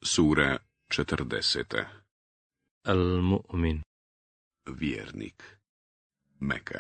Sura 40. Al-Mu'min. Vjernik. Meka.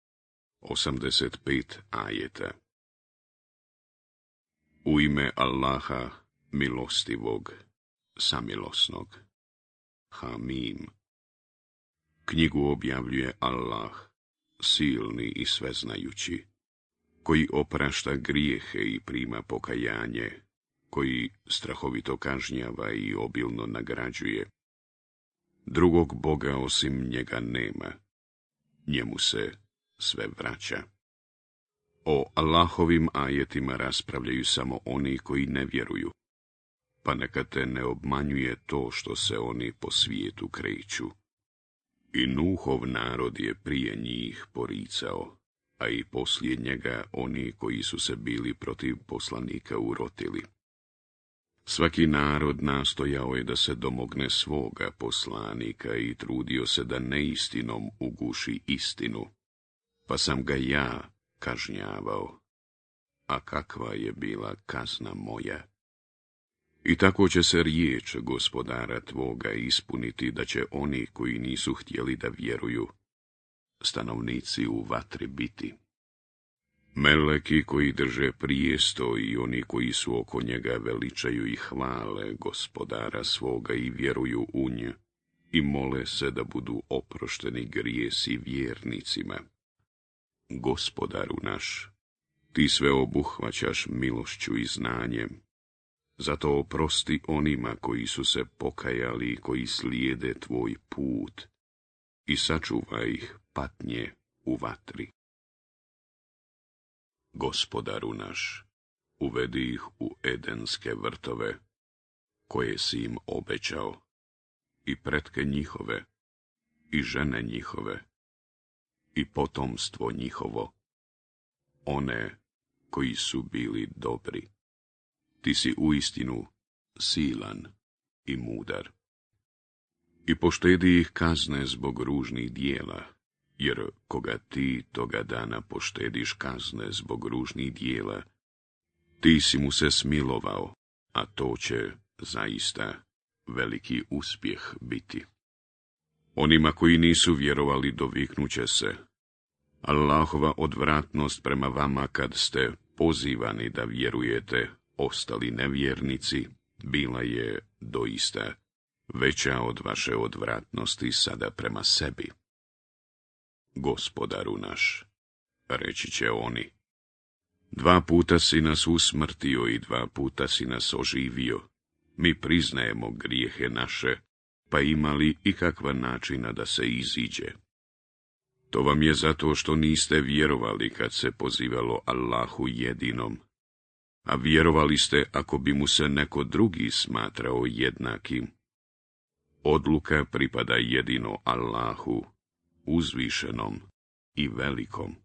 85 ajeta. U ime Allaha, milostivog, samilosnog. Hamim. Knjigu objavljuje Allah, silni i sveznajući, koji oprašta grijehe i prima pokajanje, koji strahovito kažnjava i obilno nagrađuje. Drugog Boga osim njega nema, njemu se sve vraća. O Allahovim ajetima raspravljaju samo oni koji ne vjeruju, pa neka te ne obmanjuje to što se oni po svijetu kreću. I Nuhov narod je prije njih poricao, a i poslije njega oni koji su se bili protiv poslanika urotili. Svaki narod nastojao je da se domogne svoga poslanika i trudio se da neistinom uguši istinu, pa sam ga ja kažnjavao. A kakva je bila kazna moja? I tako će se riječ gospodara tvoga ispuniti, da će oni koji nisu htjeli da vjeruju, stanovnici u vatri biti. Meleki koji drže prijesto i oni koji su oko njega veličaju i hvale gospodara svoga i vjeruju u nj i mole se da budu oprošteni grijesi vjernicima. Gospodaru naš, ti sve obuhvaćaš milošću i znanjem, zato oprosti onima koji su se pokajali i koji slijede tvoj put i sačuvaj ih patnje u vatri. Gospodaru naš, uvedi ih u edenske vrtove, koje si im obećao, i pretke njihove, i žene njihove, i potomstvo njihovo, one koji su bili dobri. Ti si uistinu silan i mudar. I poštedi ih kazne zbog ružnih dijela, jer koga ti toga dana poštediš kazne zbog ružnih dijela, ti si mu se smilovao, a to će zaista veliki uspjeh biti. Onima koji nisu vjerovali doviknuće se: Allahova odvratnost prema vama kad ste pozivani da vjerujete, ostali nevjernici, bila je doista veća od vaše odvratnosti sada prema sebi. Gospodaru naš, reći će oni, 2 puta si nas usmrtio i 2 puta si nas oživio. Mi priznajemo grijehe naše, pa imali ikakva načina da se iziđe. To vam je zato što niste vjerovali kad se pozivalo Allahu jedinom, a vjerovali ste ako bi mu se neko drugi smatrao jednakim. Odluka pripada jedino Allahu, uzvišenom i velikom.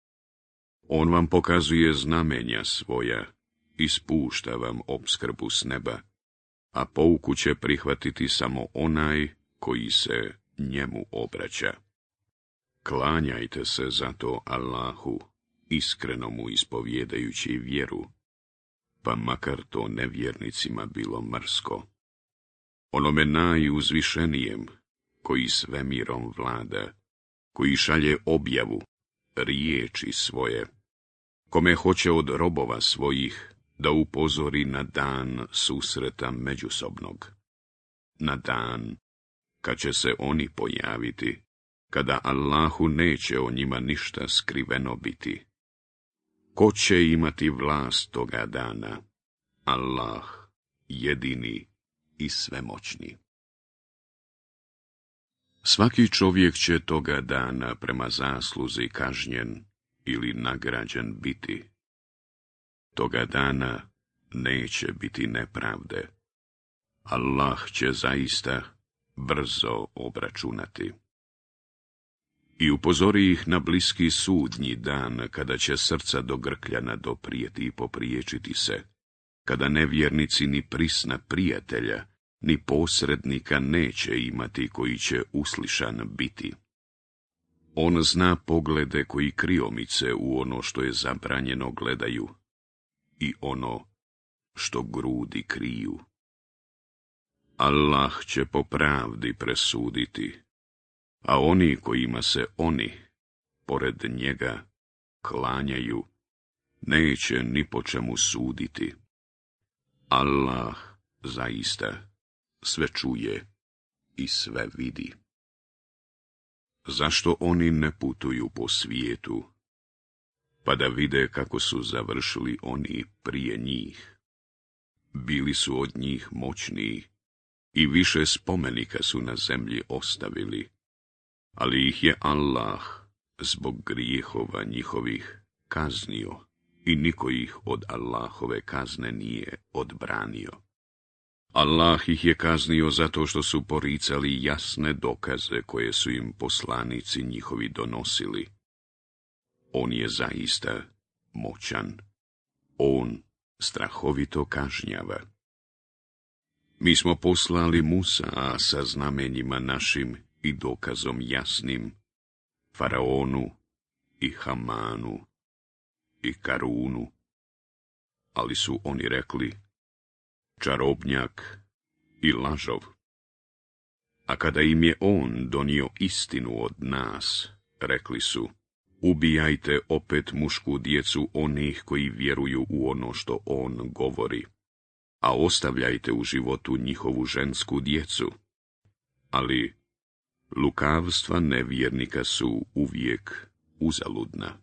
On vam pokazuje znamenja svoja i spušta vam opskrbu s neba, a pouku će prihvatiti samo onaj koji se njemu obraća. Klanjajte se zato Allahu, iskreno mu ispovjedajući vjeru, pa makar to nevjernicima bilo mrsko. Onome najuzvišenijem, koji svemirom vlada, koji šalje objavu, riječi svoje, kome hoće od robova svojih da upozori na dan susreta međusobnog, na dan kad će se oni pojaviti, kada Allahu neće o njima ništa skriveno biti. Ko će imati vlast toga dana? Allah, jedini i svemoćni. Svaki čovjek će toga dana prema zasluzi kažnjen ili nagrađen biti. Toga dana neće biti nepravde. Allah će zaista brzo obračunati. I upozori ih na bliski sudnji dan, kada će srca do grkljana doprijeti i popriječiti se, kada nevjernici ni prisna prijatelja, ni posrednika neće imati koji će uslišan biti. On zna poglede koji kriomice u ono što je zabranjeno gledaju i ono što grudi kriju. Allah će po pravdi presuditi, a oni kojima se oni, pored njega, klanjaju, neće ni po čemu suditi. Allah zaista sve čuje i sve vidi. Zašto oni ne putuju po svijetu, pa da vide kako su završili oni prije njih? Bili su od njih moćniji i više spomenika su na zemlji ostavili, ali ih je Allah zbog grijehova njihovih kaznio i niko ih od Allahove kazne nije odbranio. Allah ih je kaznio zato što su poricali jasne dokaze koje su im poslanici njihovi donosili. On je zaista moćan. On strahovito kažnjava. Mi smo poslali Musa sa znamenjima našim i dokazom jasnim Faraonu i Hamanu i Karunu, ali su oni rekli čarobnjak i lažov. A kada im je on donio istinu od nas, rekli su, ubijajte opet mušku djecu onih koji vjeruju u ono što on govori, a ostavljajte u životu njihovu žensku djecu. Ali lukavstva nevjernika su uvijek uzaludna.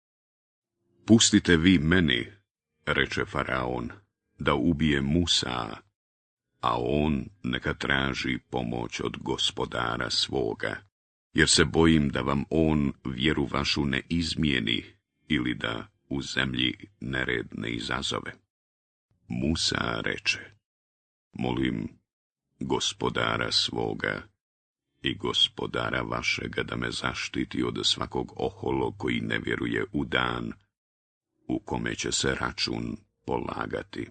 Pustite vi meni, reče Faraon, da ubije Musa, a on neka traži pomoć od gospodara svoga, jer se bojim da vam on vjeru vašu ne izmijeni ili da u zemlji nered ne izazove. Musa reče, molim gospodara svoga i gospodara vašega da me zaštiti od svakog oholog koji ne vjeruje u dan u kome će se račun polagati.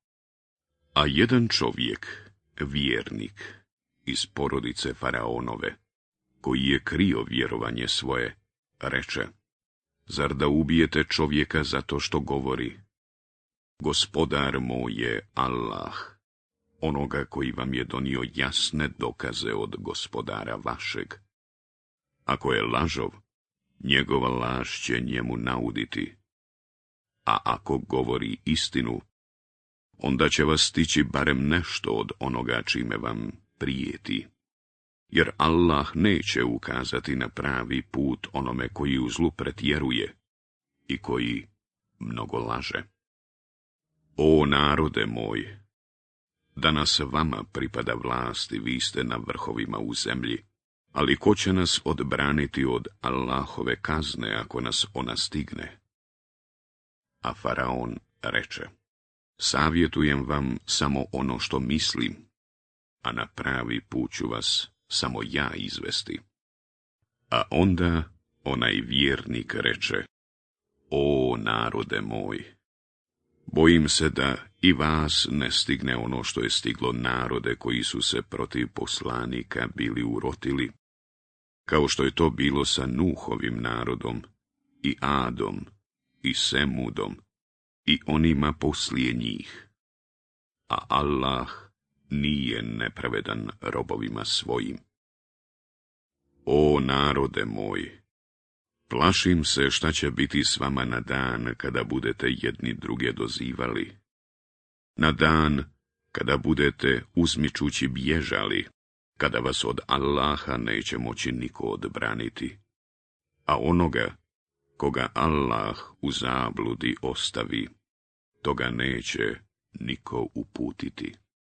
A jedan čovjek, vjernik, iz porodice Faraonove, koji je krio vjerovanje svoje, reče, zar da ubijete čovjeka zato što govori, gospodar moj je Allah, onoga koji vam je donio jasne dokaze od gospodara vašeg. Ako je lažov, njegova laž će njemu nauditi, a ako govori istinu, onda će vas stići barem nešto od onoga čime vam prijeti. Jer Allah neće ukazati na pravi put onome koji u zlu pretjeruje i koji mnogo laže. O narode moj, danas vama pripada vlast i vi ste na vrhovima u zemlji, ali ko će nas odbraniti od Allahove kazne ako nas ona stigne? A Faraon reče, savjetujem vam samo ono što mislim, a na pravi put ću vas samo ja izvesti. A onda onaj vjernik reče, o narode moj, bojim se da i vas ne stigne ono što je stiglo narode koji su se protiv poslanika bili urotili, kao što je to bilo sa Nuhovim narodom i Adom i Semudom i onima poslije njih. A Allah nije nepravedan robovima svojim. O narode moj, plašim se šta će biti s vama na dan kada budete jedni druge dozivali. Na dan kada budete uzmičući bježali, kada vas od Allaha neće moći niko odbraniti. A onoga koga Allah u zabludi ostavi, toga neće niko uputiti.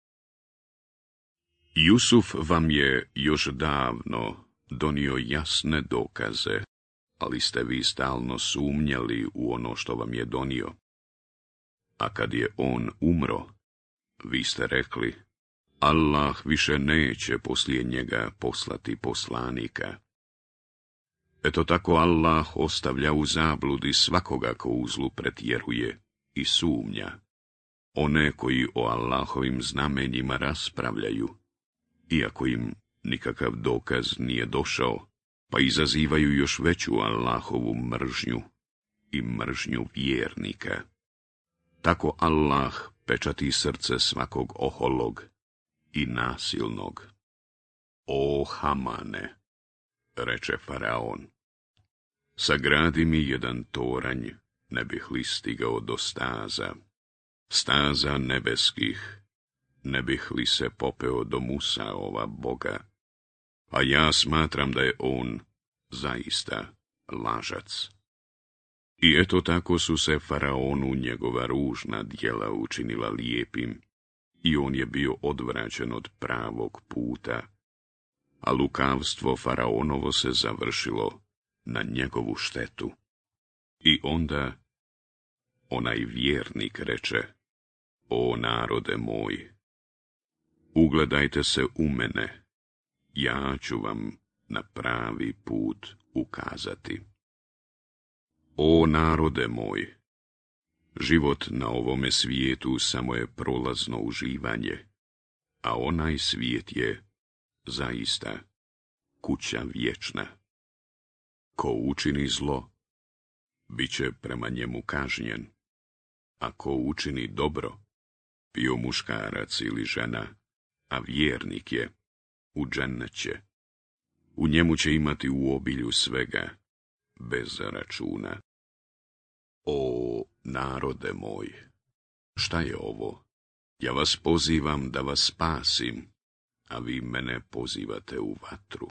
Jusuf vam je još davno donio jasne dokaze, ali ste vi stalno sumnjali u ono što vam je donio. A kad je on umro, vi ste rekli, Allah više neće poslije njega poslati poslanika. Eto tako Allah ostavlja u zabludi svakoga ko u zlu pretjeruje i sumnja, one koji o Allahovim znamenjima raspravljaju, iako im nikakav dokaz nije došao, pa izazivaju još veću Allahovu mržnju i mržnju vjernika. Tako Allah pečati srce svakog oholog i nasilnog. O Hamane, reče faraon, sagradi mi jedan toranj, ne bih li stigao do staza nebeskih, ne bih li se popeo do Musaova Boga, a ja smatram da je on zaista lažac. I eto tako su se faraonu njegova ružna djela učinila lijepim, i on je bio odvraćen od pravog puta, a lukavstvo faraonovo se završilo na njegovu štetu. I onda onaj vjernik reče, o narode moj, ugledajte se u mene, ja ću vam na pravi put ukazati. O narode moj, život na ovome svijetu samo je prolazno uživanje, a onaj svijet je zaista kuća vječna. Ko učini zlo, bit će prema njemu kažnjen, a ko učini dobro, bio muškarac ili žena, a vjernik je, u džennet će. U njemu će imati u obilju svega, bez računa. O narode moj, šta je ovo? Ja vas pozivam da vas spasim, a vi mene pozivate u vatru.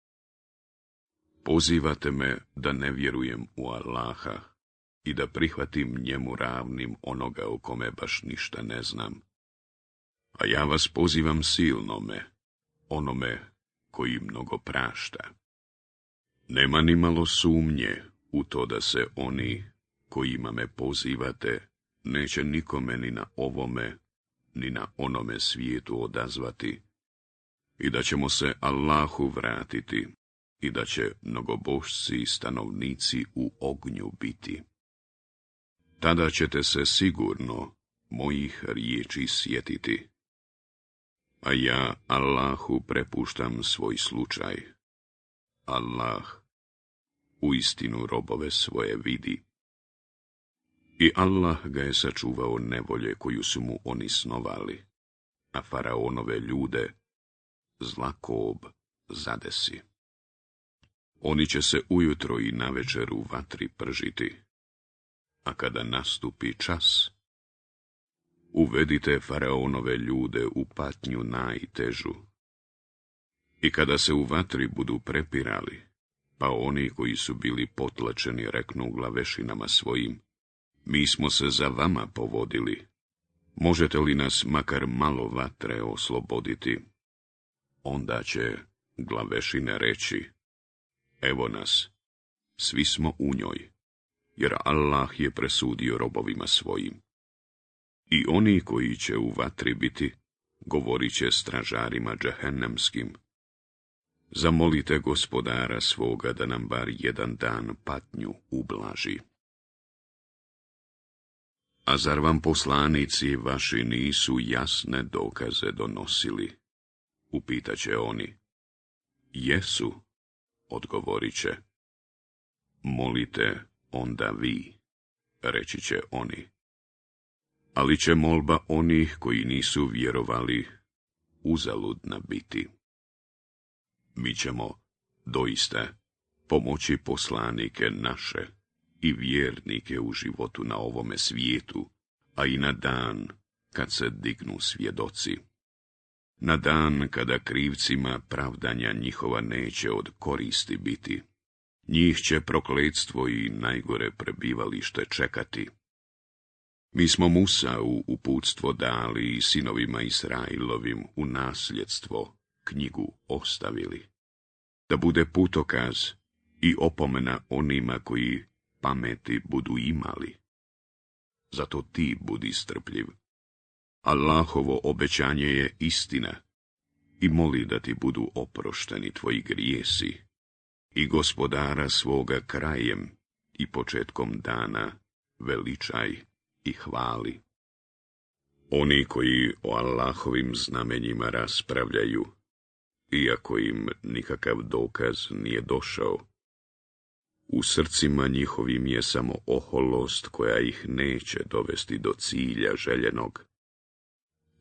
Pozivate me da ne vjerujem u Allaha i da prihvatim njemu ravnim onoga o kome baš ništa ne znam. A ja vas pozivam silnome, onome koji mnogo prašta. Nema ni malo sumnje u to da se oni, kojima me pozivate, neće nikome ni na ovome, ni na onome svijetu odazvati, i da ćemo se Allahu vratiti, i da će mnogobožci i stanovnici u ognju biti. Tada ćete se sigurno mojih riječi sjetiti, a ja Allahu prepuštam svoj slučaj. Allah uistinu robove svoje vidi. I Allah ga je sačuvao nevolje koju su mu oni snovali, a faraonove ljude zlakob zadesi. Oni će se ujutro i navečer u vatri pržiti, a kada nastupi čas, uvedite faraonove ljude u patnju najtežu. I kada se u vatri budu prepirali, pa oni koji su bili potlačeni reknu glavešinama svojim, mi smo se za vama povodili, možete li nas makar malo vatre osloboditi? Onda će glavešine reći, evo nas, svi smo u njoj, jer Allah je presudio robovima svojim. I oni koji će u vatri biti, govorit će stražarima džehennemskim, zamolite gospodara svoga da nam bar jedan dan patnju ublaži. A zar vam poslanici vaši nisu jasne dokaze donosili? Upitaće oni. Jesu, odgovorit će. Molite onda vi, reći će oni. Ali će molba onih koji nisu vjerovali uzaludna biti. Mi ćemo doista pomoći poslanike naše i vjernike u životu na ovome svijetu, a i na dan kad se dignu svjedoci. Na dan kada krivcima pravdanja njihova neće od koristi biti. Njih će prokletstvo i najgore prebivalište čekati. Mi smo Musa u uputstvo dali i sinovima Israilovim u nasljedstvo knjigu ostavili, da bude putokaz i opomena onima koji pameti budu imali. Zato ti budi strpljiv. Allahovo obećanje je istina i moli da ti budu oprošteni tvoji grijesi i gospodara svoga krajem i početkom dana veličaj i hvali. Oni koji o Allahovim znamenjima raspravljaju, iako im nikakav dokaz nije došao, u srcima njihovim je samo oholost koja ih neće dovesti do cilja željenog.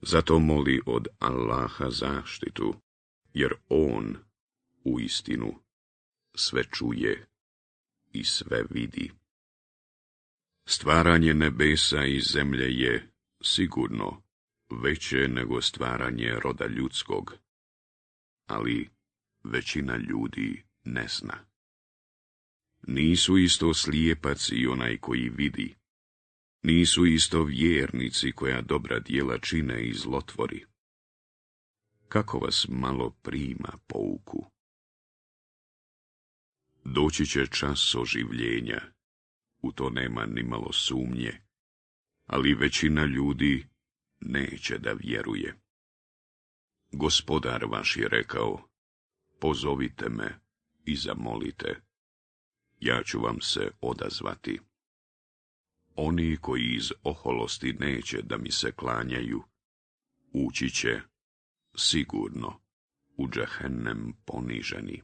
Zato moli od Allaha zaštitu, jer on uistinu sve čuje i sve vidi. Stvaranje nebesa i zemlje je sigurno veće nego stvaranje roda ljudskog, ali većina ljudi ne zna. Nisu isto slijepac i onaj koji vidi, nisu isto vjernici koja dobra djela čine i zlotvori. Kako vas malo prima pouku? Doći će čas oživljenja, u to nema ni malo sumnje, ali većina ljudi neće da vjeruje. Gospodar vaš je rekao, pozovite me i zamolite, ja ću vam se odazvati. Oni koji iz oholosti neće da mi se klanjaju, ući će sigurno u džehennem poniženi.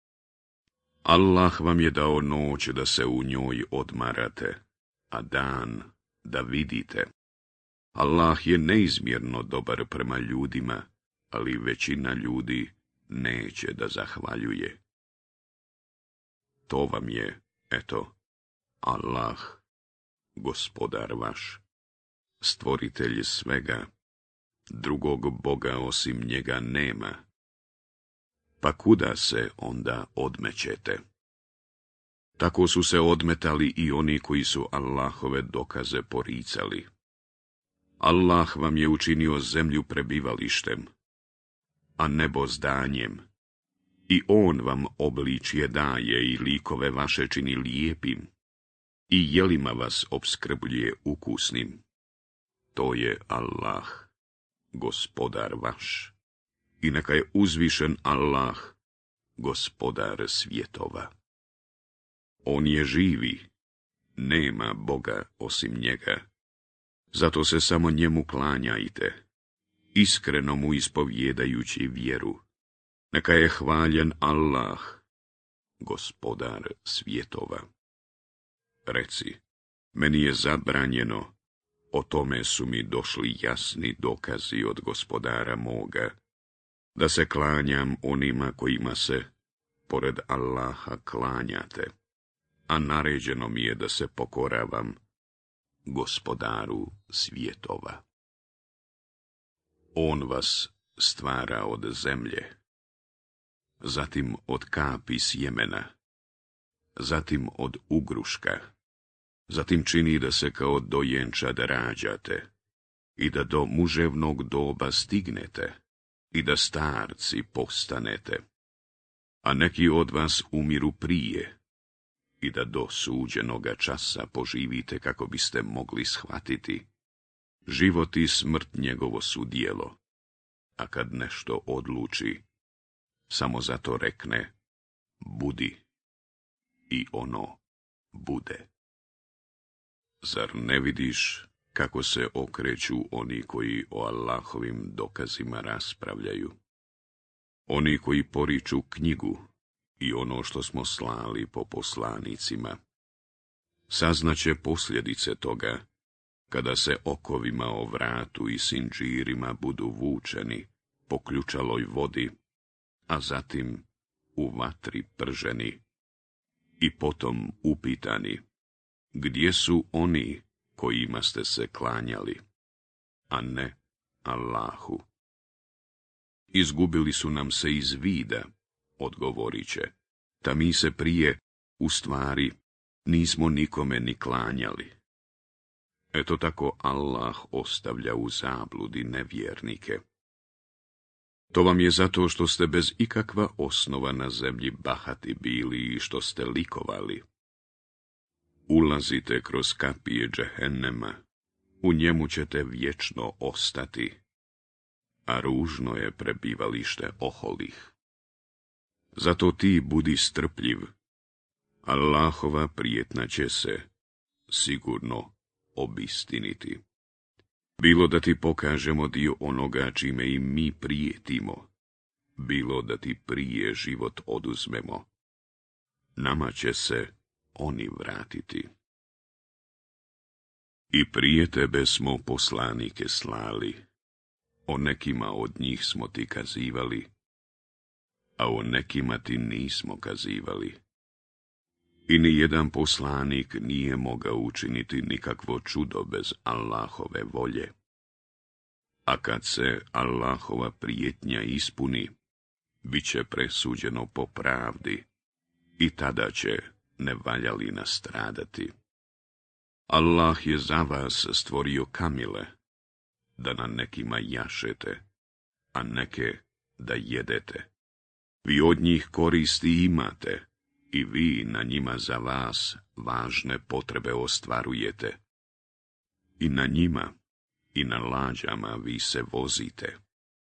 Allah vam je dao noć da se u njoj odmarate, a dan da vidite. Allah je neizmjerno dobar prema ljudima, ali većina ljudi neće da zahvaljuje. To vam je, eto, Allah, gospodar vaš, stvoritelj svega, drugog Boga osim njega nema. Pa kuda se onda odmećete? Tako su se odmetali i oni koji su Allahove dokaze poricali. Allah vam je učinio zemlju prebivalištem, a nebo zdanjem, i on vam obličje daje i likove vaše čini lijepim, i jelima vas opskrbljuje ukusnim. To je Allah, gospodar vaš, i neka je uzvišen Allah, gospodar svjetova. On je živi, nema Boga osim njega, zato se samo njemu klanjajte, iskreno mu ispovjedajući vjeru. Neka je hvaljen Allah, gospodar svjetova. Reci, meni je zabranjeno, o tome su mi došli jasni dokazi od gospodara moga, da se klanjam onima kojima se, pored Allaha, klanjate, a naređeno mi je da se pokoravam gospodaru svjetova. On vas stvara od zemlje, zatim od kapi sjemena, zatim od ugruška, zatim čini da se kao dojenčad rađate i da do muževnog doba stignete i da starci postanete, a neki od vas umiru prije i da do suđenoga časa poživite kako biste mogli shvatiti. Život i smrt njegovo su djelo, a kad nešto odluči, samo zato rekne, budi, i ono bude. Zar ne vidiš kako se okreću oni koji o Allahovim dokazima raspravljaju? Oni koji poriču knjigu i ono što smo slali po poslanicima. Saznaće posljedice toga, kada se okovima o vratu i sinđirima budu vučeni po ključaloj vodi, a zatim u vatri prženi, i potom upitani, gdje su oni kojima ste se klanjali, a ne Allahu? Izgubili su nam se iz vida, odgovorit će, ta mi se prije, u stvari, nismo nikome ni klanjali. Eto tako Allah ostavlja u zabludi nevjernike. To vam je zato što ste bez ikakva osnova na zemlji bahati bili i što ste likovali. Ulazite kroz kapije džehennema, u njemu ćete vječno ostati, a ružno je prebivalište oholih. Zato ti budi strpljiv, Allahova prijetna će se sigurno obistiniti. Bilo da ti pokažemo dio onoga čime i mi prijetimo, bilo da ti prije život oduzmemo, nama će se oni vratiti. I prije tebe smo poslanike slali, O nekima od njih smo ti kazivali, a o nekima ti nismo kazivali. I ni jedan poslanik nije mogao učiniti nikakvo čudo bez Allahove volje. A kad se Allahova prijetnja ispuni, bit će presuđeno po pravdi i tada će nevaljali nastradati. Allah je za vas stvorio kamile, da na nekima jašete, a neke da jedete. Vi od njih koristi imate i vi na njima za vas važne potrebe ostvarujete. I na njima i na lađama vi se vozite.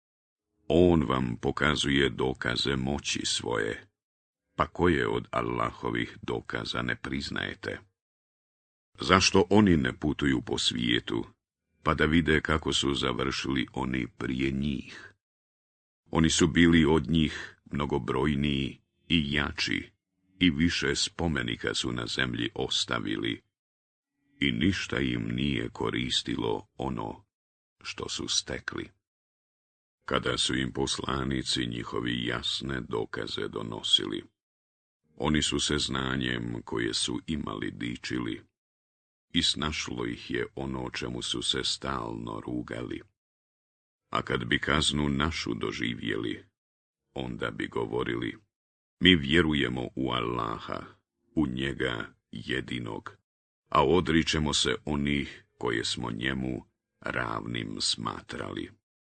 On vam pokazuje dokaze moći svoje, pa koje od Allahovih dokaza ne priznajete? Zašto oni ne putuju po svijetu, pa da vide kako su završili oni prije njih? Oni su bili od njih mnogobrojniji i jači, i više spomenika su na zemlji ostavili, i ništa im nije koristilo ono što su stekli. Kada su im poslanici njihovi jasne dokaze donosili, oni su se znanjem koje su imali dičili, i snašlo ih je ono o čemu su se stalno rugali. A kad bi kaznu našu doživjeli, onda bi govorili: mi vjerujemo u Allaha, u njega jedinog, a odričemo se onih koje smo njemu ravnim smatrali.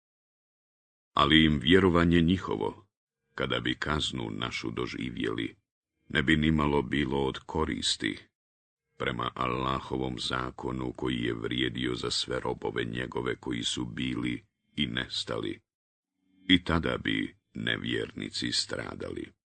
Ali im vjerovanje njihovo, kada bi kaznu našu doživjeli, ne bi nimalo bilo od koristi, prema Allahovom zakonu koji je vrijedio za sve robove njegove koji su bili i nestali, i tada bi nevjernici stradali.